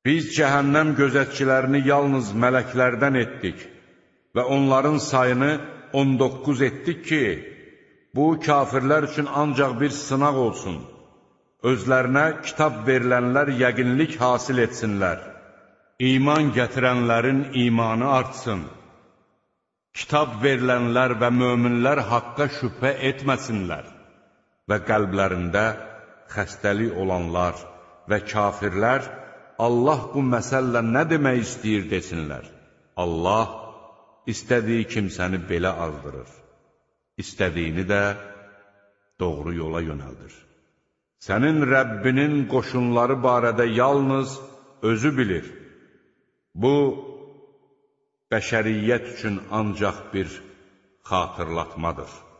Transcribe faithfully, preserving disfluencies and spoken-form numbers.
Biz cəhənnəm gözətçilərini yalnız mələklərdən etdik və onların sayını on doqquz etdik ki, bu kafirlər üçün ancaq bir sınaq olsun. Özlərinə kitab verilənlər yəqinlik hasil etsinlər. İman gətirənlərin imanı artsın. Kitab verilənlər və möminlər haqqa şübhə etməsinlər və qəlblərində xəstəlik olanlar və kafirlər Allah bu məsəllə nə demək istəyir desinlər. Allah istədiyi kimsəni belə azdırır, istədiyini də doğru yola yönəldir. Sənin Rəbbinin qoşunları barədə yalnız özü bilir. Bu, bəşəriyyət üçün ancaq bir xatırlatmadır.